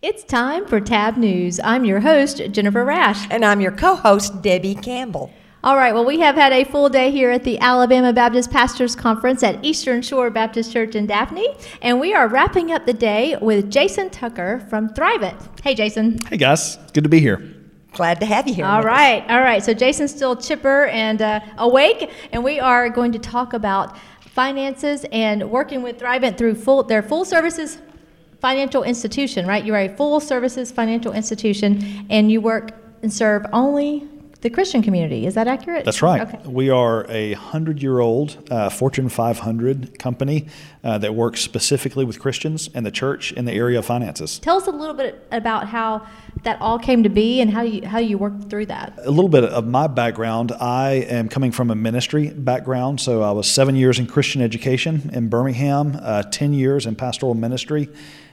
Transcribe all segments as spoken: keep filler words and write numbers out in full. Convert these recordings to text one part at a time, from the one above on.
It's time for Tab News. I'm your host, Jennifer Rash. And I'm your co-host, Debbie Campbell. All right, well, we have had a full day here at the Alabama Baptist Pastors Conference at Eastern Shore Baptist Church in Daphne, and we are wrapping up the day with Jason Tucker from Thrive It. Hey, Jason. Hey, guys. Good to be here. Glad to have you here. All right, all right. So Jason's still chipper and uh, awake, and we are going to talk about finances and working with Thrive It through full, their full services financial institution, right? You are a full services financial institution, and you work and serve only the Christian community. Is that accurate? That's right. Okay. We are a hundred-year-old uh, Fortune five hundred company uh, that works specifically with Christians and the church in the area of finances. Tell us a little bit about how that all came to be and how you how you worked through that. A little bit of my background. I am coming from a ministry background, so I was seven years in Christian education in Birmingham, uh, ten years in pastoral ministry.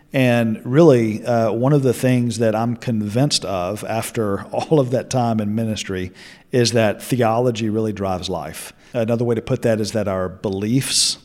And really, uh, one of the things that I'm convinced of after all of that time in ministry is that theology really drives life. Another way to put that is that our beliefs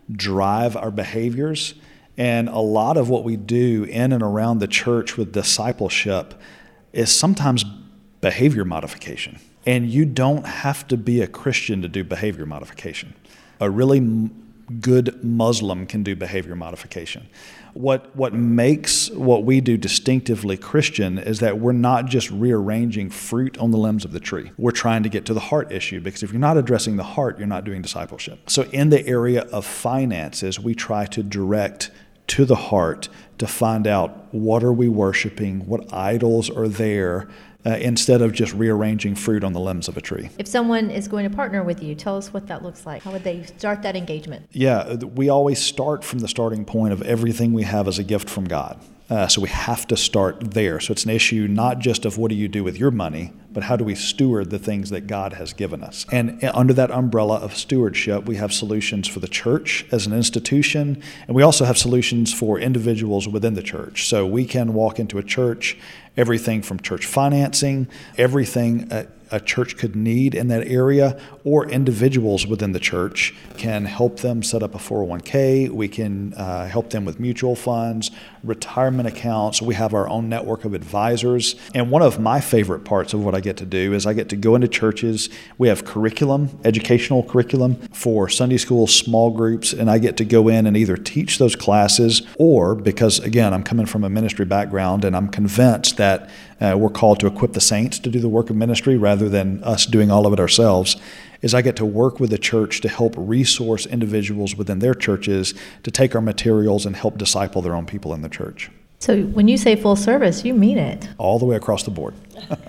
drive our behaviors. And a lot of what we do in and around the church with discipleship is sometimes behavior modification. And you don't have to be a Christian to do behavior modification. A really m- good Muslim can do behavior modification. What what makes what we do distinctively Christian is that we're not just rearranging fruit on the limbs of the tree. We're trying to get to the heart issue, because if you're not addressing the heart, you're not doing discipleship. So in the area of finances, we try to direct to the heart to find out what are we worshiping, what idols are there, Uh, instead of just rearranging fruit on the limbs of a tree. If someone is going to partner with you, tell us what that looks like. How would they start that engagement? Yeah, we always start from the starting point of everything we have as a gift from God. Uh, so we have to start there. So it's an issue not just of what do you do with your money, but how do we steward the things that God has given us. And under that umbrella of stewardship, we have solutions for the church as an institution, and we also have solutions for individuals within the church. So we can walk into a church, everything from church financing, everything a, a church could need in that area, or individuals within the church can help them set up a four oh one k. We can uh, help them with mutual funds, retirement accounts. We have our own network of advisors. And one of my favorite parts of what I get to do is I get to go into churches. We have curriculum, educational curriculum for Sunday school, small groups, and I get to go in and either teach those classes or, because again, I'm coming from a ministry background and I'm convinced that uh, we're called to equip the saints to do the work of ministry rather than us doing all of it ourselves, is I get to work with the church to help resource individuals within their churches to take our materials and help disciple their own people in the church. So when you say full service, you mean it. All the way across the board.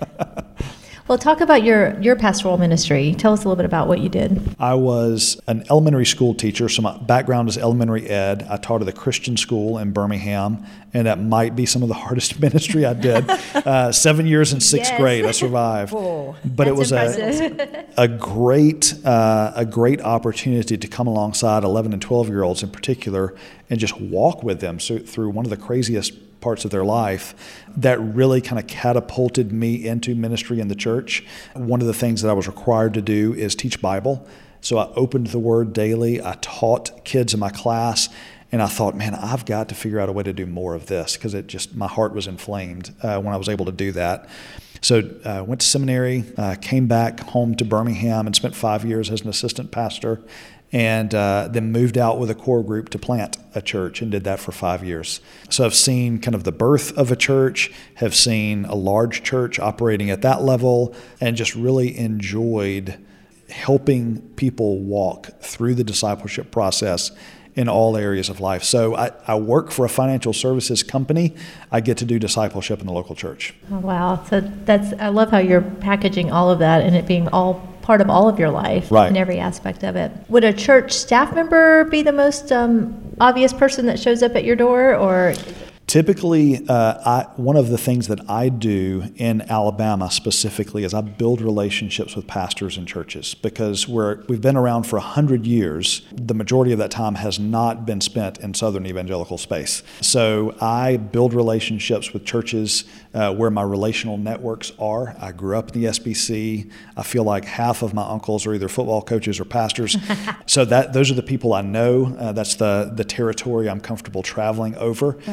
Well, talk about your, your pastoral ministry. Tell us a little bit about what you did. I was an elementary school teacher, so my background is elementary ed. I taught at a Christian school in Birmingham, and that might be some of the hardest ministry I did. Uh, seven years in sixth Yes. grade, I survived. Whoa, but it was impressive. a, a great uh, a great opportunity to come alongside eleven and twelve year olds in particular and just walk with them so, through one of the craziest parts of their life that really kind of catapulted me into ministry in the church. One of the things that I was required to do is teach Bible. So I opened the Word daily. I taught kids in my class, and I thought, man, I've got to figure out a way to do more of this, because it just, my heart was inflamed uh, when I was able to do that. So I uh, went to seminary, uh, came back home to Birmingham and spent five years as an assistant pastor, and uh, then moved out with a core group to plant a church and did that for five years. So I've seen kind of the birth of a church, have seen a large church operating at that level, and just really enjoyed helping people walk through the discipleship process in all areas of life. So I, I work for a financial services company. I get to do discipleship in the local church. Oh, wow. So that's, I love how you're packaging all of that and it being all part of all of your life, right, in every aspect of it. Would a church staff member be the most um, obvious person that shows up at your door, or? Typically, uh, I, one of the things that I do in Alabama specifically is I build relationships with pastors and churches, because we're, we've been around for one hundred years. The majority of that time has not been spent in Southern evangelical space. So I build relationships with churches uh, where my relational networks are. I grew up in the S B C. I feel like half of my uncles are either football coaches or pastors. So that those are the people I know. Uh, that's the, the territory I'm comfortable traveling over. Right. Uh, so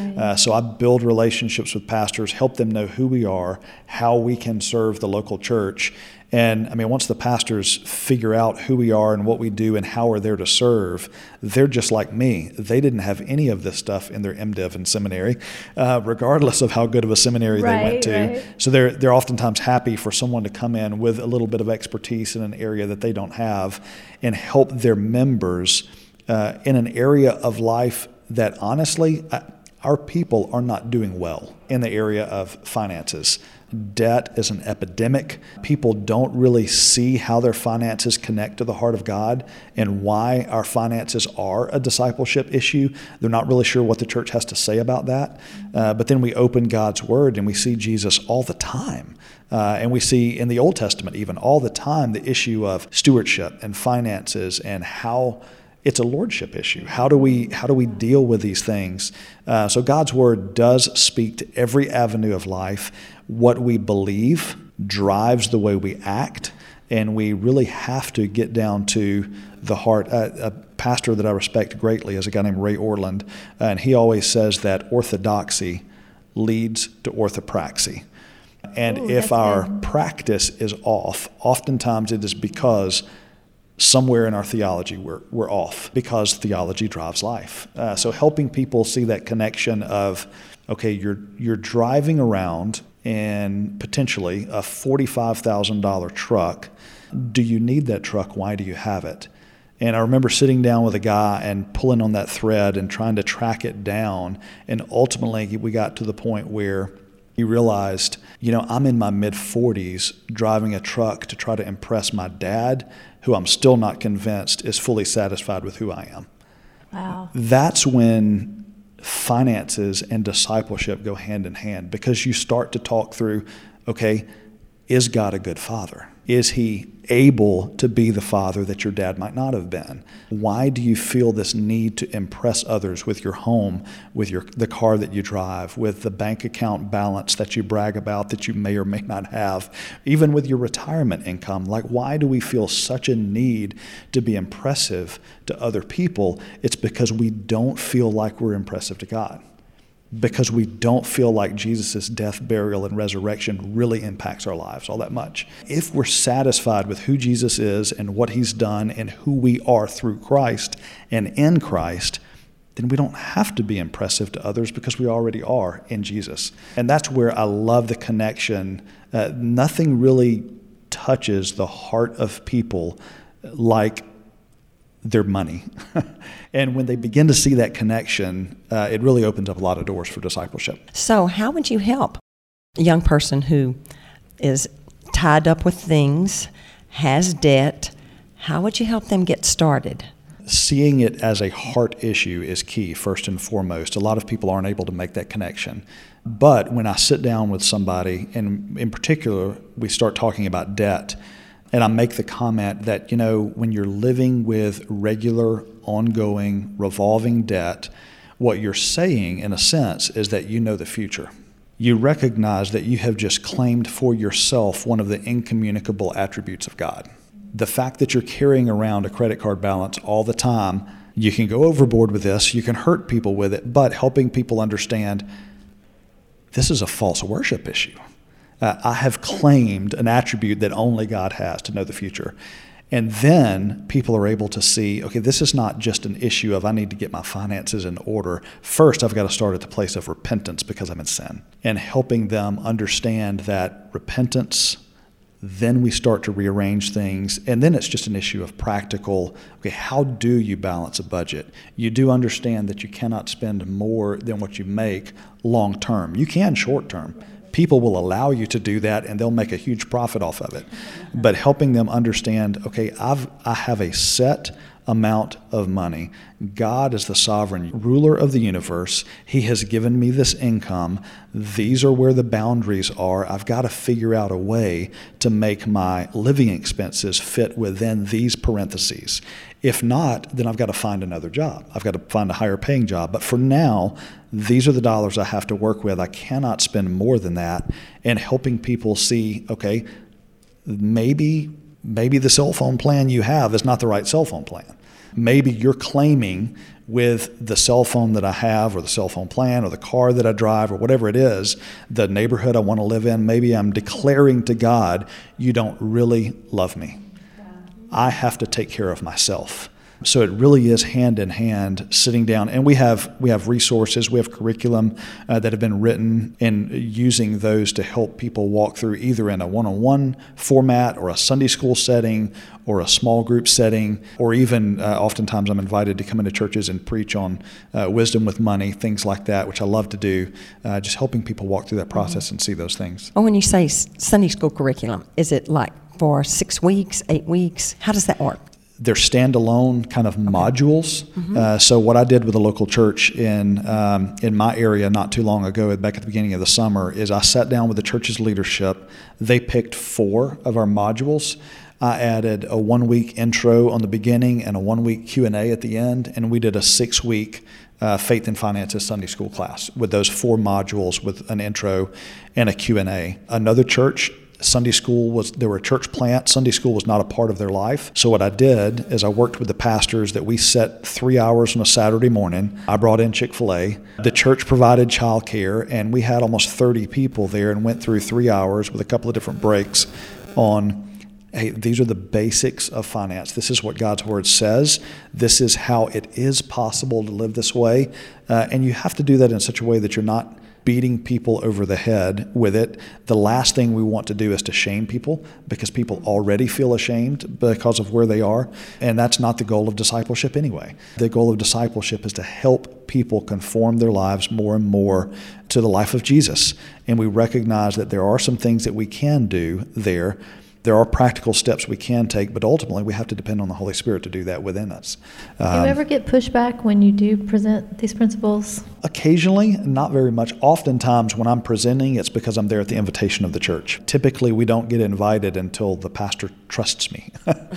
so I build relationships with pastors, help them know who we are, how we can serve the local church. And I mean, once the pastors figure out who we are and what we do and how we're there to serve, they're just like me. They didn't have any of this stuff in their MDiv and seminary, uh, regardless of how good of a seminary right, they went to. Right. So they're they're oftentimes happy for someone to come in with a little bit of expertise in an area that they don't have and help their members uh, in an area of life that honestly, uh, our people are not doing well in the area of finances. Debt is an epidemic. People don't really see how their finances connect to the heart of God and why our finances are a discipleship issue. They're not really sure what the church has to say about that. Uh, but then we open God's Word and we see Jesus all the time. Uh, and we see in the Old Testament even all the time the issue of stewardship and finances and how it's a lordship issue. How do we how do we deal with these things? Uh, so God's Word does speak to every avenue of life. What we believe drives the way we act, and we really have to get down to the heart. Uh, a pastor that I respect greatly is a guy named Ray Orland, and he always says that orthodoxy leads to orthopraxy. And Ooh, if our good. practice is off, oftentimes it is because somewhere in our theology we're, we're off, because theology drives life. Uh, so helping people see that connection of, okay, you're you're driving around in potentially a forty-five thousand dollars truck. Do you need that truck? Why do you have it? And I remember sitting down with a guy and pulling on that thread and trying to track it down. And ultimately we got to the point where he realized, you know, I'm in my mid-forties driving a truck to try to impress my dad, who I'm still not convinced is fully satisfied with who I am. Wow. That's when finances and discipleship go hand in hand, because you start to talk through, okay, is God a good father? Is he able to be the father that your dad might not have been? Why do you feel this need to impress others with your home, with your the car that you drive, with the bank account balance that you brag about that you may or may not have, even with your retirement income? Like, why do we feel such a need to be impressive to other people? It's because we don't feel like we're impressive to God, because we don't feel like Jesus' death, burial, and resurrection really impacts our lives all that much. If we're satisfied with who Jesus is and what he's done and who we are through Christ and in Christ, then we don't have to be impressive to others, because we already are in Jesus. And that's where I love the connection. Uh, nothing really touches the heart of people like their money. And when they begin to see that connection, uh, it really opens up a lot of doors for discipleship. So how would you help a young person who is tied up with things, has debt? How would you help them get started? Seeing it as a heart issue is key, first and foremost. A lot of people aren't able to make that connection. But when I sit down with somebody, and in particular, we start talking about debt, and I make the comment that, you know, when you're living with regular, ongoing, revolving debt, what you're saying, in a sense, is that you know the future. You recognize that you have just claimed for yourself one of the incommunicable attributes of God. The fact that you're carrying around a credit card balance all the time, you can go overboard with this, you can hurt people with it, but helping people understand this is a false worship issue. Uh, I have claimed an attribute that only God has, to know the future. And then people are able to see, okay, this is not just an issue of I need to get my finances in order. First, I've got to start at the place of repentance because I'm in sin. And helping them understand that repentance, then we start to rearrange things. And then it's just an issue of practical, okay, how do you balance a budget? You do understand that you cannot spend more than what you make long term. You can short term. People will allow you to do that, and they'll make a huge profit off of it. But helping them understand, okay, I've, I have a set amount of money. God is the sovereign ruler of the universe. He has given me this income. These are where the boundaries are. I've got to figure out a way to make my living expenses fit within these parentheses. If not, then I've got to find another job. I've got to find a higher paying job. But for now, these are the dollars I have to work with. I cannot spend more than that. And helping people see, okay, maybe maybe the cell phone plan you have is not the right cell phone plan. Maybe you're claiming with the cell phone that I have, or the cell phone plan, or the car that I drive, or whatever it is, the neighborhood I want to live in, maybe I'm declaring to God, you don't really love me. I have to take care of myself. So it really is hand in hand, sitting down, and we have we have resources, we have curriculum uh, that have been written, and using those to help people walk through either in a one-on-one format, or a Sunday school setting, or a small group setting, or even uh, oftentimes I'm invited to come into churches and preach on uh, wisdom with money, things like that, which I love to do, uh, just helping people walk through that process mm-hmm. and see those things. Oh, when you say Sunday school curriculum, is it like for six weeks, eight weeks? How does that work? They're standalone kind of okay. modules. Mm-hmm. Uh, so what I did with a local church in um, in my area not too long ago, back at the beginning of the summer, is I sat down with the church's leadership. They picked four of our modules. I added a one-week intro on the beginning and a one-week Q and A at the end, and we did a six-week uh, Faith and Finances Sunday school class with those four modules with an intro and a Q and A. Another church, Sunday school was, they were a church plant. Sunday school was not a part of their life. So what I did is I worked with the pastors that we set three hours on a Saturday morning. I brought in Chick-fil-A. The church provided childcare, and we had almost thirty people there and went through three hours with a couple of different breaks on, hey, these are the basics of finance. This is what God's Word says. This is how it is possible to live this way. Uh, and you have to do that in such a way that you're not beating people over the head with it. The last thing we want to do is to shame people, because people already feel ashamed because of where they are. And that's not the goal of discipleship anyway. The goal of discipleship is to help people conform their lives more and more to the life of Jesus. And we recognize that there are some things that we can do there. There are practical steps we can take, but ultimately we have to depend on the Holy Spirit to do that within us. Um, do you ever get pushback when you do present these principles? Occasionally, not very much. Oftentimes when I'm presenting, it's because I'm there at the invitation of the church. Typically, we don't get invited until the pastor trusts me.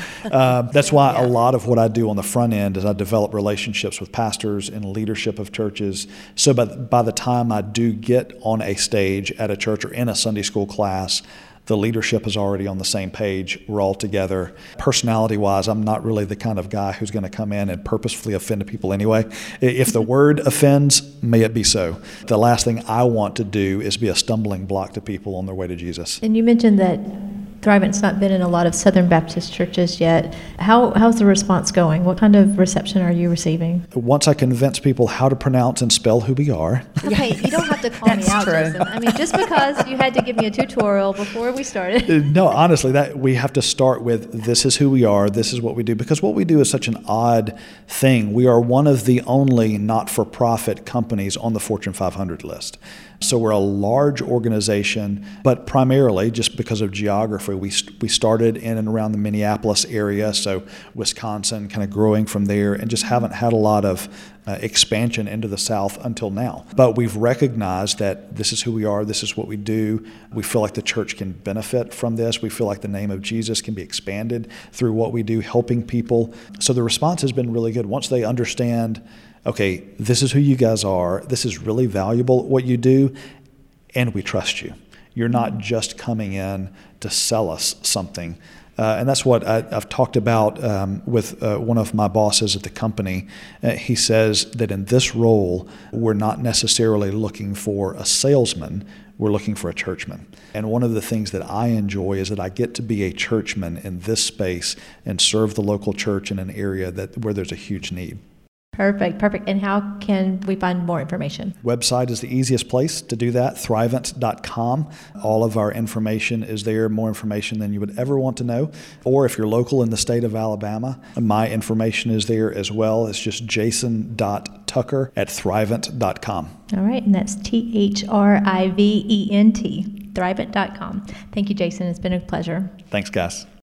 uh, that's why yeah. a lot of what I do on the front end is I develop relationships with pastors and leadership of churches. So by, by the time I do get on a stage at a church or in a Sunday school class, the leadership is already on the same page. We're all together. Personality-wise, I'm not really the kind of guy who's going to come in and purposefully offend people anyway. If the word offends, may it be so. The last thing I want to do is be a stumbling block to people on their way to Jesus. And you mentioned that Thrivent's not been in a lot of Southern Baptist churches yet. How how's the response going? What kind of reception are you receiving? Once I convince people how to pronounce and spell who we are. Okay, you don't have to call me out, Jason. I mean, just because you had to give me a tutorial before we started. No, honestly, that we have to start with, this is who we are, this is what we do, because what we do is such an odd thing. We are one of the only not-for-profit companies on the Fortune five hundred list. So we're a large organization, but primarily just because of geography. We we started in and around the Minneapolis area, so Wisconsin, kind of growing from there, and just haven't had a lot of uh, expansion into the South until now. But we've recognized that this is who we are, this is what we do. We feel like the church can benefit from this. We feel like the name of Jesus can be expanded through what we do, helping people. So the response has been really good. Once they understand, okay, this is who you guys are, this is really valuable what you do, and we trust you. You're not just coming in to sell us something. Uh, and that's what I, I've talked about um, with uh, one of my bosses at the company. Uh, he says that in this role, we're not necessarily looking for a salesman, we're looking for a churchman. And one of the things that I enjoy is that I get to be a churchman in this space and serve the local church in an area that where there's a huge need. Perfect, perfect. And how can we find more information? Website is the easiest place to do that, thrivent dot com. All of our information is there, more information than you would ever want to know. Or if you're local in the state of Alabama, my information is there as well. It's just jason dot tucker at thrivent dot com. All right, and that's T H R I V E N T, thrivent dot com. Thank you, Jason. It's been a pleasure. Thanks, guys.